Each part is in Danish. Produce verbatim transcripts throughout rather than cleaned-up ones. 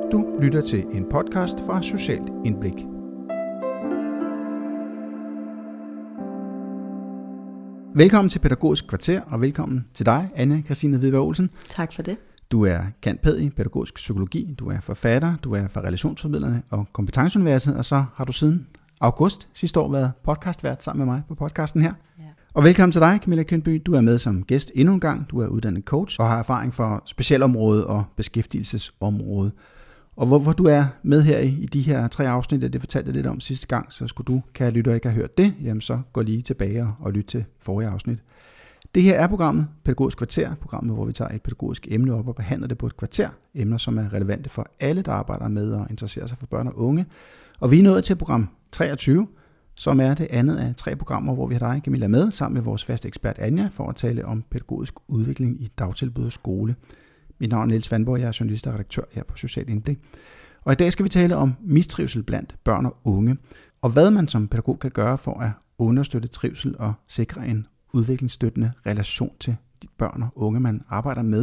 Du lytter til en podcast fra Socialt Indblik. Velkommen til Pædagogisk Kvarter, og velkommen til dig, Anja Christine Hvidberg Olsen. Tak for det. Du er cand.pæd i pædagogisk psykologi, du er forfatter, du er fra Relationsformidlerne og Kompetenceuniverset, og så har du siden august sidste år været podcastvært sammen med mig på podcasten her. Ja. Og velkommen til dig, Camilla Kyndby. Du er med som gæst endnu en gang. Du er uddannet coach og har erfaring for specialområdet og beskæftigelsesområdet. Og hvorfor du er med her i, i de her tre afsnit, det fortalte jeg lidt om sidste gang, så skulle du, kære lytter, ikke have hørt det, jamen så gå lige tilbage og, og lyt til forrige afsnit. Det her er programmet Pædagogisk Kvarter, programmet, hvor vi tager et pædagogisk emne op og behandler det på et kvarter. Emner, som er relevante for alle, der arbejder med og interesserer sig for børn og unge. Og vi er nået til program treogtyve, som er det andet af tre programmer, hvor vi har dig, Camilla, med, sammen med vores faste ekspert Anja, for at tale om pædagogisk udvikling i dagtilbud og skole. Mit navn er Niels Vandborg, jeg er journalist og redaktør her på Socialt Indblik. Og i dag skal vi tale om mistrivsel blandt børn og unge, og hvad man som pædagog kan gøre for at understøtte trivsel og sikre en udviklingsstøttende relation til de børn og unge, man arbejder med.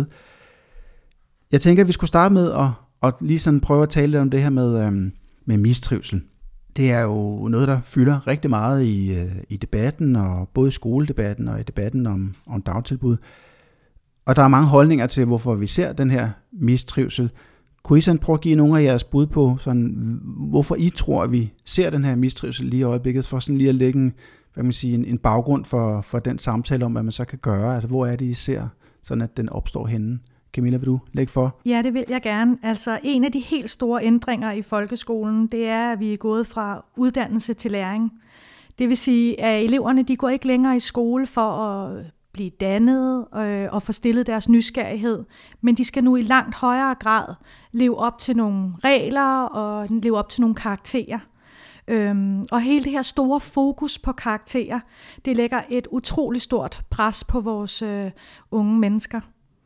Jeg tænker, at vi skulle starte med at, at lige sådan prøve at tale lidt om det her med, øhm, med mistrivsel. Det er jo noget, der fylder rigtig meget i, øh, i debatten, og både i skoledebatten og i debatten om, om dagtilbud. Og der er mange holdninger til, hvorfor vi ser den her mistrivsel. Kunne I sådan prøve at give nogle af jeres bud på, sådan, hvorfor I tror, at vi ser den her mistrivsel lige i øjeblikket, for sådan lige at lægge en, hvad man siger, en, en baggrund for, for den samtale om, hvad man så kan gøre? Altså, hvor er det, I ser, sådan at den opstår henne? Camilla, vil du lægge for? Ja, det vil jeg gerne. Altså, en af de helt store ændringer i folkeskolen, det er, at vi er gået fra uddannelse til læring. Det vil sige, at eleverne de går ikke længere i skole for at blive dannet øh, og få stillet deres nysgerrighed, men de skal nu i langt højere grad leve op til nogle regler og leve op til nogle karakterer. Øhm, og hele det her store fokus på karakterer, det lægger et utroligt stort pres på vores øh, unge mennesker.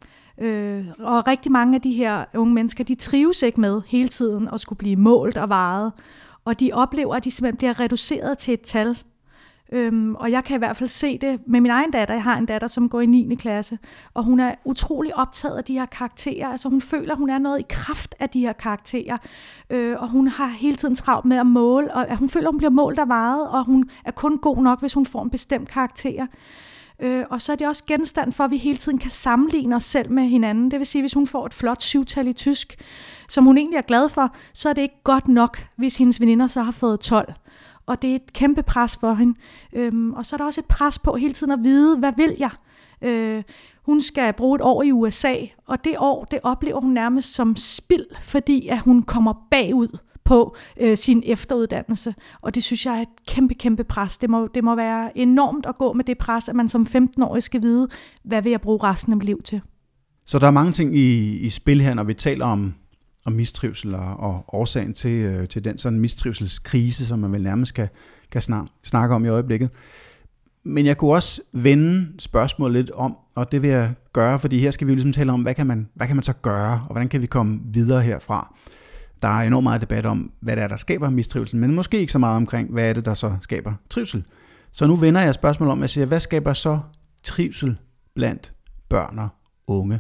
Øh, og rigtig mange af de her unge mennesker, de trives ikke med hele tiden at skulle blive målt og vejet, og de oplever, at de simpelthen bliver reduceret til et tal. Øhm, og jeg kan i hvert fald se det med min egen datter. Jeg har en datter, som går i niende klasse, og hun er utrolig optaget af de her karakterer. Altså hun føler, hun er noget i kraft af de her karakterer, øh, og hun har hele tiden travlt med at måle, og hun føler, hun bliver målt og vejet, og hun er kun god nok, hvis hun får en bestemt karakter. Øh, og så er det også genstand for, at vi hele tiden kan sammenligne os selv med hinanden. Det vil sige, hvis hun får et flot syvtal i tysk, som hun egentlig er glad for, så er det ikke godt nok, hvis hendes veninder så har fået tolv. Og det er et kæmpe pres for hende. Øhm, og så er der også et pres på hele tiden at vide, hvad vil jeg? Øh, hun skal bruge et år i U S A, og det år, det oplever hun nærmest som spild, fordi at hun kommer bagud på øh, sin efteruddannelse. Og det synes jeg er et kæmpe, kæmpe pres. Det må, det må være enormt at gå med det pres, at man som femten-årig skal vide, hvad vil jeg bruge resten af mit liv til. Så der er mange ting i, i spil her, når vi taler om og mistrivsel og, og årsagen til, øh, til den sådan mistrivselskrise, som man vel nærmest kan, kan snak, snakke om i øjeblikket. Men jeg kunne også vende spørgsmålet lidt om, og det vil jeg gøre, fordi her skal vi jo ligesom tale om, hvad kan man, hvad kan man så gøre, og hvordan kan vi komme videre herfra. Der er enormt meget debat om, hvad det er, der skaber mistrivsel, men måske ikke så meget omkring, hvad er det, der så skaber trivsel. Så nu vender jeg spørgsmålet om, at jeg siger, hvad skaber så trivsel blandt børn og unge?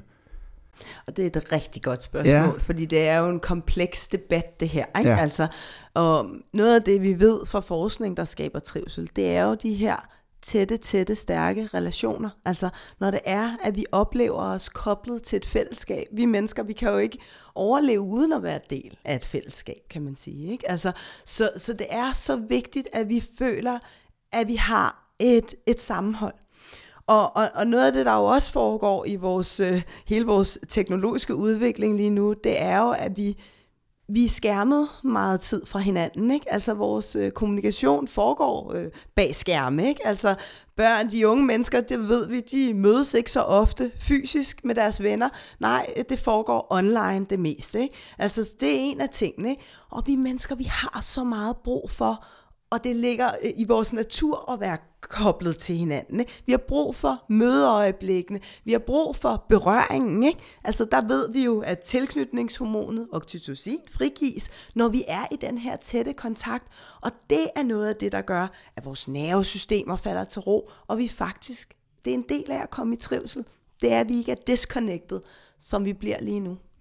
Og det er et rigtig godt spørgsmål, ja. Fordi det er jo en kompleks debat, det her. Ikke? Ja. Altså, og noget af det, vi ved fra forskning, der skaber trivsel, det er jo de her tætte, tætte, stærke relationer. Altså, når det er, at vi oplever os koblet til et fællesskab. Vi mennesker, vi kan jo ikke overleve uden at være del af et fællesskab, kan man sige. Ikke? Altså, så, så det er så vigtigt, at vi føler, at vi har et, et sammenhold. Og, og, og noget af det, der jo også foregår i vores, øh, hele vores teknologiske udvikling lige nu, det er jo, at vi, vi er skærmet meget tid fra hinanden. Ikke? Altså vores øh, kommunikation foregår øh, bag skærme. Ikke? Altså børn, de unge mennesker, det ved vi, de mødes ikke så ofte fysisk med deres venner. Nej, det foregår online det meste. Ikke? Altså det er en af tingene. Ikke? Og vi mennesker, vi har så meget brug for, og det ligger i vores natur at være koblet til hinanden. Ikke? Vi har brug for mødeøjeblikkene. Vi har brug for berøringen. Ikke? Altså der ved vi jo, at tilknytningshormonet oxytocin frigives, når vi er i den her tætte kontakt. Og det er noget af det, der gør, at vores nervesystemer falder til ro, og vi faktisk, det er en del af at komme i trivsel. Det er, at vi ikke er disconnected, som vi bliver lige nu.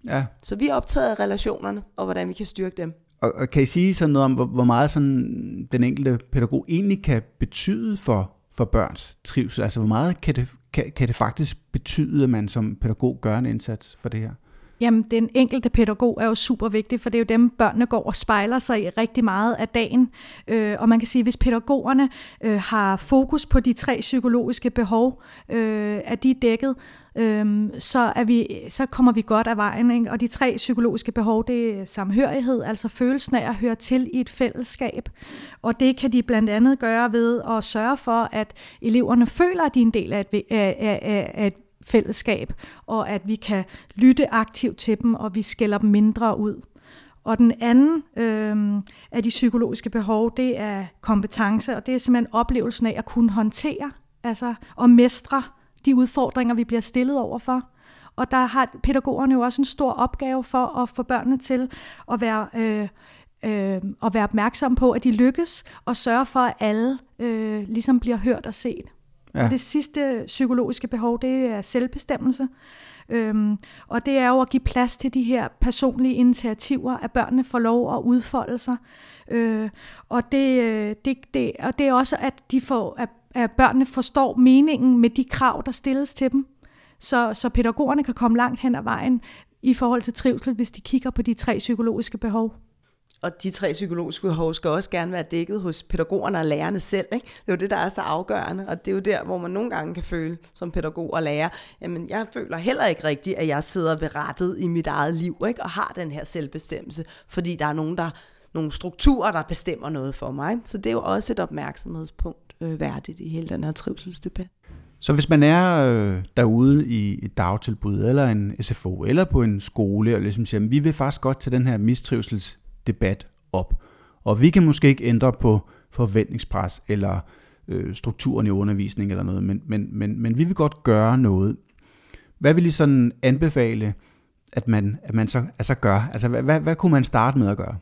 Ja. Så vi er optaget af relationerne, og hvordan vi kan styrke dem. Og, og kan I sige sådan noget om, hvor, hvor meget sådan den enkelte pædagog egentlig kan betyde for, for børns trivsel? Altså hvor meget kan det, kan, kan det faktisk betyde, at man som pædagog gør en indsats for det her? Jamen, den enkelte pædagog er jo super vigtig, for det er jo dem, børnene går og spejler sig i rigtig meget af dagen. Øh, og man kan sige, at hvis pædagogerne øh, har fokus på de tre psykologiske behov, øh, er de dækket, øh, så, er vi, så kommer vi godt af vejen. Ikke? Og de tre psykologiske behov, det er samhørighed, altså følelsen af at høre til i et fællesskab. Og det kan de blandt andet gøre ved at sørge for, at eleverne føler, at de er en del af et, af, af, af et fællesskab, og at vi kan lytte aktivt til dem, og vi skælder dem mindre ud. Og den anden øh, af de psykologiske behov, det er kompetence, og det er simpelthen oplevelsen af at kunne håndtere, altså at mestre de udfordringer, vi bliver stillet overfor. Og der har pædagogerne jo også en stor opgave for at få børnene til at være, øh, øh, at være opmærksomme på, at de lykkes, og sørge for, at alle øh, ligesom bliver hørt og set. Ja. Og det sidste psykologiske behov, det er selvbestemmelse. Øhm, og det er jo at give plads til de her personlige initiativer, at børnene får lov at udfolde sig. Øh, og, det, det, det, og det er også, at, de får, at, at børnene forstår meningen med de krav, der stilles til dem. Så, så pædagogerne kan komme langt hen ad vejen i forhold til trivsel, hvis de kigger på de tre psykologiske behov. Og de tre psykologiske behov skal også gerne være dækket hos pædagogerne og lærerne selv. Ikke? Det er jo det, der er så afgørende, og det er jo der, hvor man nogle gange kan føle som pædagog og lærer, jamen jeg føler heller ikke rigtigt, at jeg sidder ved rattet i mit eget liv, ikke? Og har den her selvbestemmelse, fordi der er nogen, der, nogle strukturer, der bestemmer noget for mig. Så det er jo også et opmærksomhedspunkt øh, værdigt i hele den her trivselsdebat. Så hvis man er øh, derude i et dagtilbud, eller en S F O, eller på en skole, og ligesom siger, vi vil faktisk godt til den her mistrivsels debat op. Og vi kan måske ikke ændre på forventningspres eller øh, strukturen i undervisning eller noget, men, men, men, men vi vil godt gøre noget. Hvad vil I sådan anbefale, at man, at man så altså gør? Altså, hvad, hvad, hvad kunne man starte med at gøre?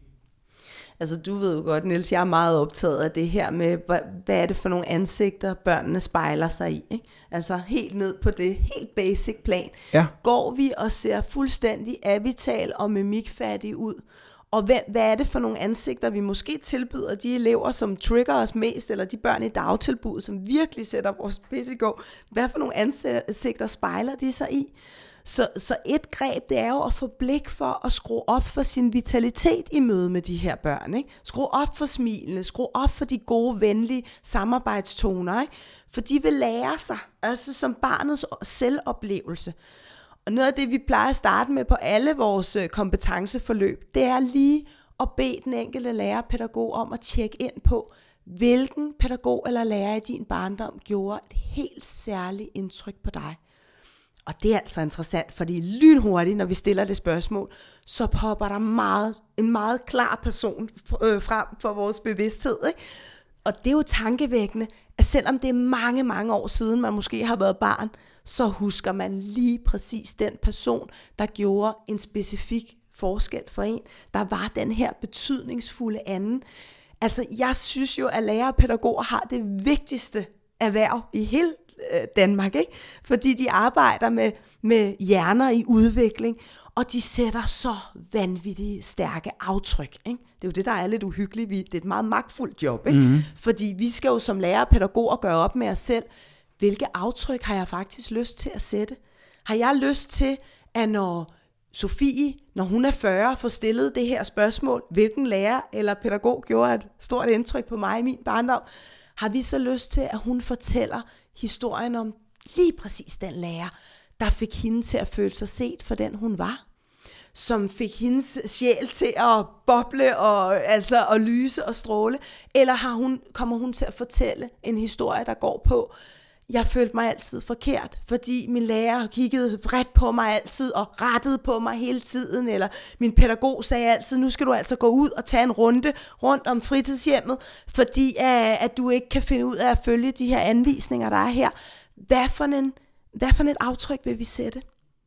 Altså, du ved jo godt, Niels, jeg er meget optaget af det her med, hvad, hvad er det for nogle ansigter, børnene spejler sig i, ikke? Altså, helt ned på det, helt basic plan. Ja. Går vi og ser fuldstændig avital og mimikfattige ud, og hvad, hvad er det for nogle ansigter, vi måske tilbyder de elever, som trigger os mest, eller de børn i dagtilbuddet, som virkelig sætter vores pis i gå? Hvad for nogle ansigter spejler de sig i? Så, så et greb, det er jo at få blik for at skrue op for sin vitalitet i møde med de her børn. Ikke? Skrue op for smilene, skrue op for de gode, venlige samarbejdstoner. Ikke? For de vil lære sig, altså som barnets selvoplevelse. Og noget af det, vi plejer at starte med på alle vores kompetenceforløb, det er lige at bede den enkelte lærer og pædagog om at tjekke ind på, hvilken pædagog eller lærer i din barndom gjorde et helt særligt indtryk på dig. Og det er altså interessant, fordi lynhurtigt, når vi stiller det spørgsmål, så popper der meget, en meget klar person øh, frem for vores bevidsthed. Ikke? Og det er jo tankevækkende, at selvom det er mange, mange år siden, man måske har været barn, så husker man lige præcis den person, der gjorde en specifik forskel for en. Der var den her betydningsfulde anden. Altså, jeg synes jo, at lærere og pædagoger har det vigtigste erhverv i hele Danmark, ikke? Fordi de arbejder med, med hjerner i udvikling, og de sætter så vanvittigt stærke aftryk. Ikke? Det er jo det, der er lidt uhyggeligt. Det er et meget magtfuldt job, ikke? Mm-hmm. Fordi vi skal jo som lærere og pædagoger gøre op med os selv, hvilke aftryk har jeg faktisk lyst til at sætte? Har jeg lyst til, at når Sofie, når hun er fyrre, får stillet det her spørgsmål, hvilken lærer eller pædagog gjorde et stort indtryk på mig i min barndom, har vi så lyst til, at hun fortæller historien om lige præcis den lærer, der fik hende til at føle sig set for den, hun var. Som fik hendes sjæl til at boble og, altså, og lyse og stråle. Eller har hun, kommer hun til at fortælle en historie, der går på, jeg følte mig altid forkert, fordi min lærer kiggede vredt på mig altid og rettede på mig hele tiden, eller min pædagog sagde altid, nu skal du altså gå ud og tage en runde rundt om fritidshjemmet, fordi at, at du ikke kan finde ud af at følge de her anvisninger, der er her. Hvad for, en, hvad for et aftryk vil vi sætte?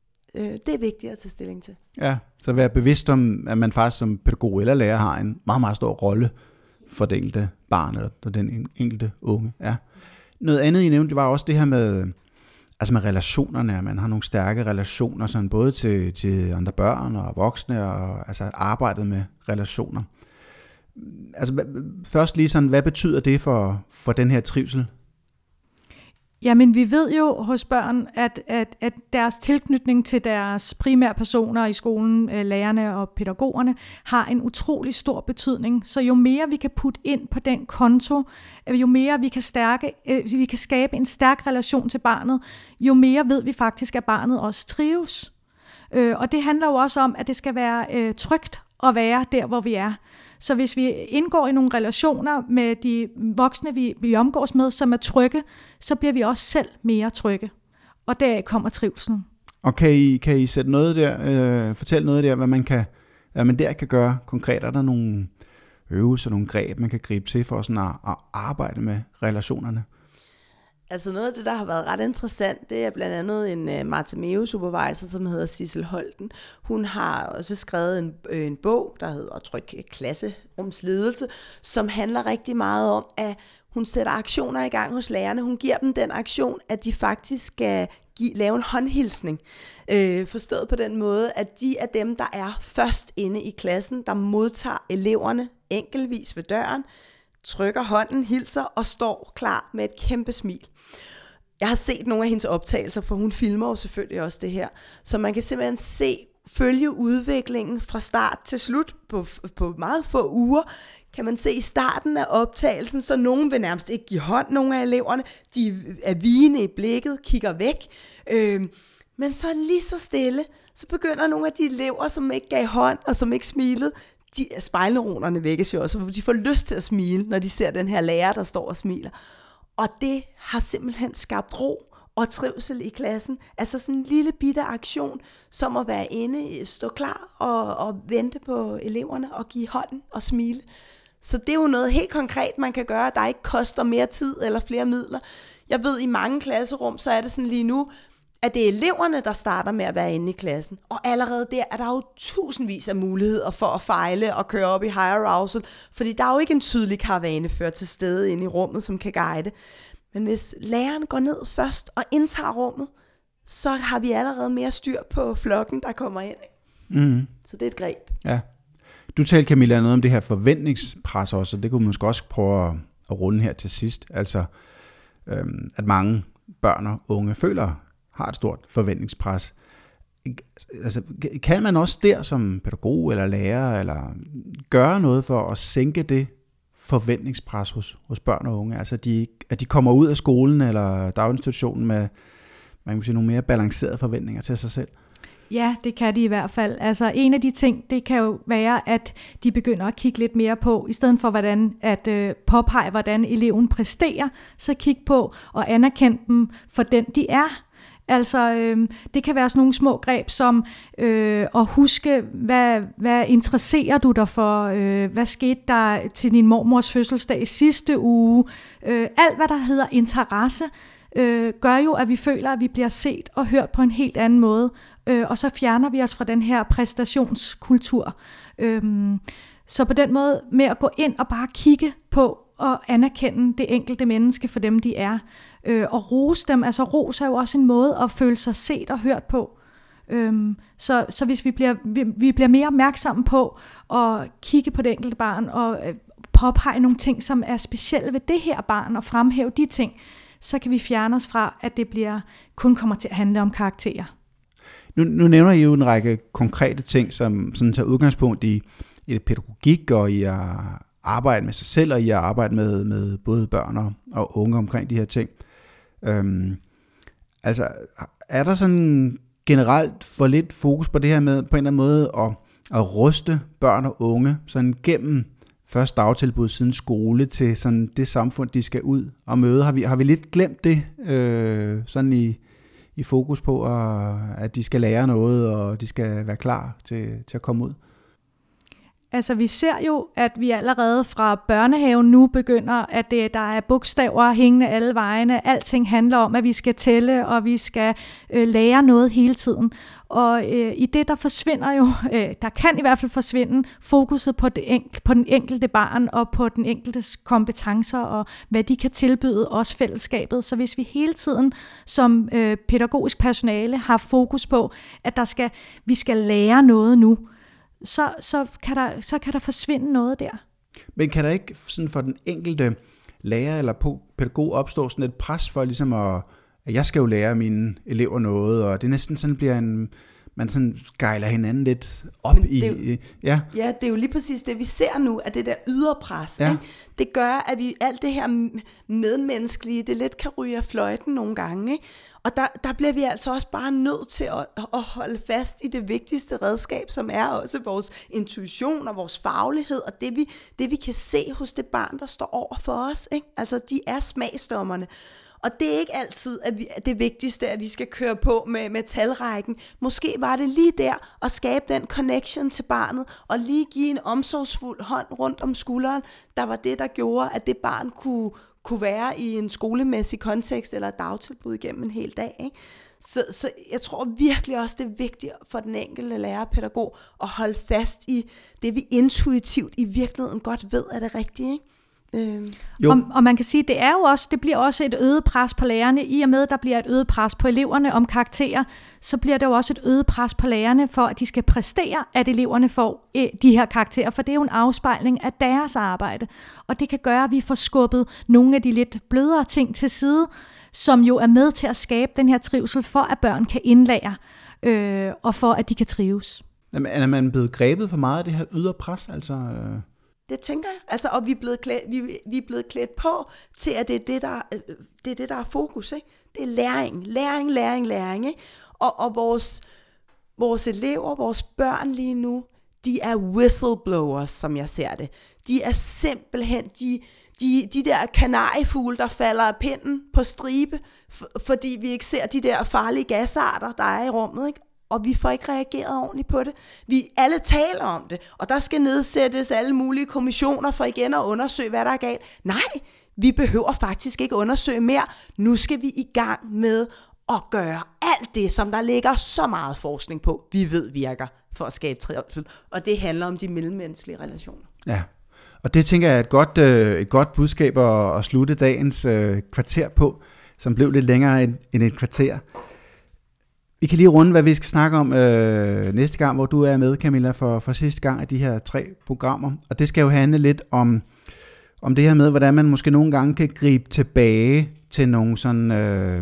Det er vigtigt at tage stilling til. Ja, så være bevidst om, at man faktisk som pædagog eller lærer har en meget, meget stor rolle for det enkelte barn eller den enkelte unge. Ja. Noget andet, I nævnte, var også det her med, altså med relationerne, at man har nogle stærke relationer, sådan både til, til andre børn og voksne, og altså arbejdet med relationer. Altså først lige sådan, hvad betyder det for, for den her trivsel? Jamen, vi ved jo hos børn, at, at, at deres tilknytning til deres primære personer i skolen, lærerne og pædagogerne, har en utrolig stor betydning. Så jo mere vi kan putte ind på den konto, jo mere vi kan, stærke, vi kan skabe en stærk relation til barnet, jo mere ved vi faktisk, at barnet også trives. Og det handler jo også om, at det skal være trygt at være der, hvor vi er. Så hvis vi indgår i nogle relationer med de voksne, vi, vi omgås med, som er trygge, så bliver vi også selv mere trygge. Og deraf kommer trivselen. Og kan I, kan I sætte noget der, øh, fortælle noget der, hvad man, kan, hvad man der kan gøre konkret? Er der nogle øvelser, nogle greb, man kan gribe til for sådan at, at arbejde med relationerne? Altså noget af det, der har været ret interessant, det er blandt andet en uh, Martimeo-supervisor, som hedder Sissel Holten. Hun har også skrevet en, øh, en bog, der hedder Tryg Klasserumsledelse, som handler rigtig meget om, at hun sætter aktioner i gang hos lærerne. Hun giver dem den aktion, at de faktisk skal give, lave en håndhilsning. Øh, forstået på den måde, at de er dem, der er først inde i klassen, der modtager eleverne enkeltvis ved døren, trykker hånden, hilser og står klar med et kæmpe smil. Jeg har set nogle af hendes optagelser, for hun filmer jo selvfølgelig også det her. Så man kan simpelthen se, følge udviklingen fra start til slut på, på meget få uger. Kan man se i starten af optagelsen, så nogen vil nærmest ikke give hånd, nogle af eleverne. De er vigende i blikket, kigger væk. Øh, men så lige så stille, så begynder nogle af de elever, som ikke gav hånd og som ikke smilede, de spejlneuronerne vækkes jo også, for de får lyst til at smile, når de ser den her lærer, der står og smiler. Og det har simpelthen skabt ro og trivsel i klassen. Altså sådan en lille bitte aktion, som at være inde, stå klar og, og vente på eleverne og give hånden og smile. Så det er jo noget helt konkret, man kan gøre, der ikke koster mere tid eller flere midler. Jeg ved, i mange klasserum, så er det sådan lige nu, at det er eleverne, der starter med at være inde i klassen. Og allerede der er der jo tusindvis af muligheder for at fejle og køre op i higher arousal, fordi der er jo ikke en tydelig karavanefører til stede inde i rummet, som kan guide. Men hvis læreren går ned først og indtager rummet, så har vi allerede mere styr på flokken, der kommer ind. Mm. Så det er et greb. Ja. Du talte, Camilla, noget om det her forventningspres også, og det kunne man måske også prøve at, at runde her til sidst. Altså, øhm, at mange børn og unge føler, har et stort forventningspres. Altså, kan man også der som pædagog eller lærer eller gøre noget for at sænke det forventningspres hos, hos børn og unge? Altså, de, at de kommer ud af skolen eller daginstitutionen med man kan sige, nogle mere balancerede forventninger til sig selv? Ja, det kan de i hvert fald. Altså en af de ting, det kan jo være, at de begynder at kigge lidt mere på, i stedet for hvordan at øh, påpege, hvordan eleven præsterer, så kig på og anerkende dem for den, de er. Altså, øh, det kan være sådan nogle små greb som øh, at huske, hvad, hvad interesserer du dig for? Øh, hvad skete der til din mormors fødselsdag i sidste uge? Øh, alt, hvad der hedder interesse, øh, gør jo, at vi føler, at vi bliver set og hørt på en helt anden måde. Øh, og så fjerner vi os fra den her præstationskultur. Øh, så på den måde, med at gå ind og bare kigge på og anerkende det enkelte menneske for dem, de er. Øh, og rose dem, altså ros er jo også en måde at føle sig set og hørt på. Øhm, så, så hvis vi bliver, vi, vi bliver mere opmærksomme på at kigge på det enkelte barn og øh, påpege nogle ting, som er specielle ved det her barn og fremhæve de ting, så kan vi fjerne os fra, at det bliver, kun kommer til at handle om karakterer. Nu, nu nævner I jo en række konkrete ting, som sådan tager udgangspunkt i, i det pædagogik og i at arbejde med sig selv og i at arbejde med, med både børn og, og unge omkring de her ting. Øhm, altså, er der sådan generelt for lidt fokus på det her med på en eller anden måde at, at ruste børn og unge sådan gennem først dagtilbud siden skole til sådan det samfund, de skal ud og møde? Har vi, har vi lidt glemt det øh, sådan i, i fokus på, at, at de skal lære noget, og de skal være klar til, til at komme ud? Altså vi ser jo, at vi allerede fra børnehaven nu begynder, at det, der er bogstaver hængende alle vejene. Alting handler om, at vi skal tælle, og vi skal øh, lære noget hele tiden. Og øh, i det, der forsvinder jo, øh, der kan i hvert fald forsvinde fokuset på, det enk- på den enkelte barn og på den enkeltes kompetencer og hvad de kan tilbyde os fællesskabet. Så hvis vi hele tiden som øh, pædagogisk personale har fokus på, at der skal, vi skal lære noget nu, så, så, kan der, så kan der forsvinde noget der. Men kan der ikke sådan for den enkelte lærer eller pædagog opstå sådan et pres for ligesom at, at jeg skal jo lære mine elever noget, og det næsten sådan bliver en, man sådan gejler hinanden lidt op i, jo, i ja. Ja, det er jo lige præcis det, vi ser nu, at det der ydre pres, ja. ikke? Det gør, at vi alt det her medmenneskelige, det lidt kan ryge af fløjten nogle gange, ikke? Og der, der bliver vi altså også bare nødt til at, at holde fast i det vigtigste redskab, som er også vores intuition og vores faglighed, og det vi, det vi kan se hos det barn, der står over for os, ikke? Altså, de er smagsdommerne. Og det er ikke altid at vi, det vigtigste, at vi skal køre på med, med talrækken. Måske var det lige der at skabe den connection til barnet, og lige give en omsorgsfuld hånd rundt om skulderen, der var det, der gjorde, at det barn kunne, kunne være i en skolemæssig kontekst eller et dagtilbud igennem en hel dag, ikke? Så, så jeg tror virkelig også, det er vigtigt for den enkelte lærer og pædagog at holde fast i det, vi intuitivt i virkeligheden godt ved er det rigtige, ikke? Øhm. Og, og man kan sige, det er jo også, det bliver også et øget pres på lærerne, i og med at der bliver et øget pres på eleverne om karakterer, så bliver der jo også et øget pres på lærerne for, at de skal præstere, at eleverne får eh, de her karakterer, for det er jo en afspejling af deres arbejde, og det kan gøre, at vi får skubbet nogle af de lidt blødere ting til side, som jo er med til at skabe den her trivsel, for at børn kan indlære, øh, og for at de kan trives. Jamen, er man blevet grebet for meget af det her ydre pres, altså... Øh... Det tænker jeg. Altså, og vi er, blevet klædt, vi, vi er blevet klædt på til, at det er det, der, det er, det, der er fokus. Ikke? Det er læring, læring, læring, læring. Ikke? Og, og vores, vores elever, vores børn lige nu, de er whistleblowers, som jeg ser det. De er simpelthen de, de, de der kanariefugle, der falder af pinden på stribe, for, fordi vi ikke ser de der farlige gasarter, der er i rummet, ikke? Og vi får ikke reageret ordentligt på det. Vi alle taler om det, og der skal nedsættes alle mulige kommissioner for igen at undersøge, hvad der er galt. Nej, vi behøver faktisk ikke undersøge mere. Nu skal vi i gang med at gøre alt det, som der ligger så meget forskning på, vi ved virker for at skabe trivsel. Og det handler om de mellemmenneskelige relationer. Ja, og det tænker jeg er et godt, øh, et godt budskab at, at slutte dagens øh, kvarter på, som blev lidt længere end, end et kvarter. Vi kan lige runde, hvad vi skal snakke om øh, næste gang, hvor du er med, Camilla, for, for sidste gang af de her tre programmer. Og det skal jo handle lidt om, om det her med, hvordan man måske nogle gange kan gribe tilbage til nogle sådan øh,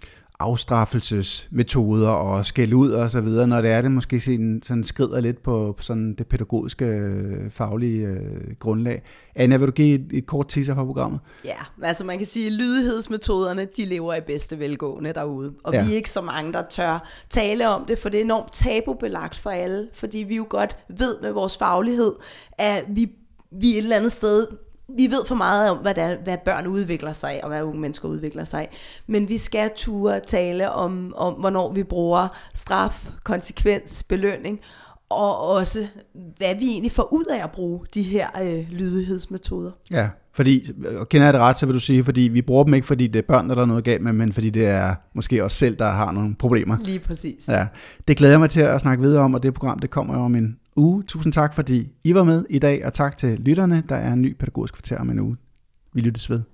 afstraffelsesmetoder og skælde ud og så videre, når det er det måske sådan, sådan skrider lidt på sådan det pædagogiske øh, faglige øh, grundlag. Anja, vil du give et, et kort teaser for programmet? Ja, altså man kan sige, at lydighedsmetoderne, de lever i bedste velgående derude. Og ja. Vi er ikke så mange, der tør tale om det, for det er enormt tabubelagt for alle, fordi vi jo godt ved med vores faglighed, at vi, vi et eller andet sted... Vi ved for meget om, hvad, der, hvad børn udvikler sig af, og hvad unge mennesker udvikler sig af. Men vi skal ture tale om, om, hvornår vi bruger straf, konsekvens, belønning, og også, hvad vi egentlig får ud af at bruge de her øh, lydighedsmetoder. Ja, fordi, og kender jeg det ret, så vil du sige, fordi vi bruger dem ikke, fordi det er børn, der er noget galt med, men fordi det er måske os selv, der har nogle problemer. Lige præcis. Ja, det glæder jeg mig til at snakke videre om, og det program, det kommer jo om en uge. Tusind tak, fordi I var med i dag, og tak til lytterne. Der er en ny pædagogisk kvarter om en uge. Vi lyttes ved.